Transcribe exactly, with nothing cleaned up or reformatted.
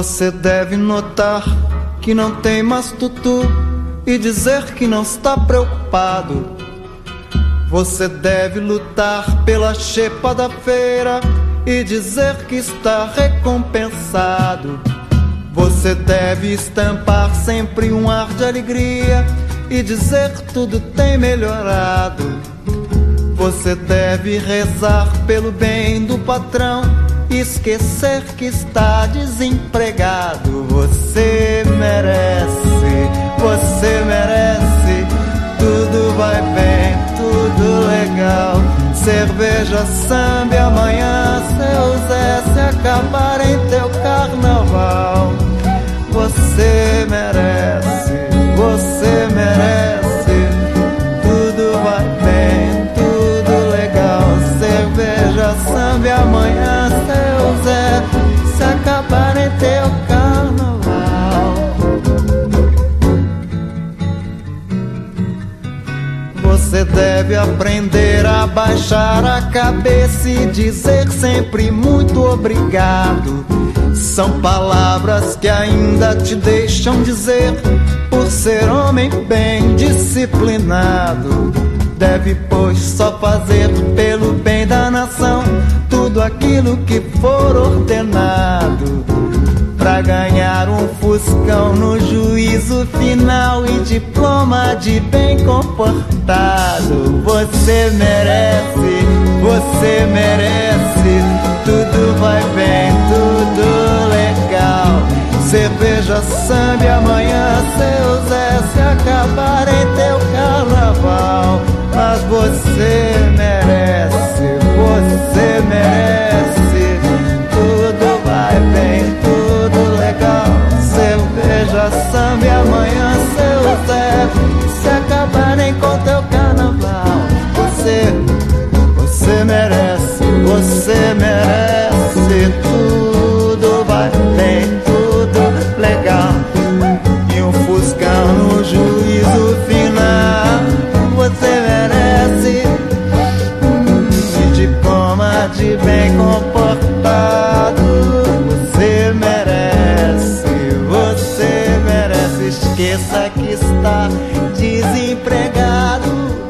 Você deve notar que não tem mais tutu e dizer que não está preocupado. Você deve lutar pela xepa da feira e dizer que está recompensado. Você deve estampar sempre um ar de alegria e dizer que tudo tem melhorado. Você deve rezar pelo bem do patrão e esquecer que está desempregado. Você merece, você merece. Tudo vai bem, tudo legal. Cerveja, samba e amanhã seu Zé se acabar em teu carnaval. Você merece, você merece. Tudo vai bem, tudo legal. Cerveja, samba e amanhã seu Zé se acabar em teu carnaval. Você deve aprender a baixar a cabeça e dizer sempre muito obrigado. São palavras que ainda te deixam dizer por ser homem bem disciplinado. Deve, pois, só fazer pelo bem da nação tudo aquilo que for ordenado, pra ganhar um fuscão no juízo final e diploma de bem comportado. Você merece, você merece. Tudo vai bem, tudo legal. Cerveja, samba e amanhã seu Zé se acabar em teu carnaval. Mas você merece, você merece. Tudo vai bem, tudo legal. Cerveja, samba e amanhã seu Zé se acabarem com teu carnaval. Você, você merece, você merece. Tudo vai bem, tudo legal. E um fuscão no juízo final. Você merece. E diploma de bem comportado. Você merece, você merece. Esqueça que está desempregado.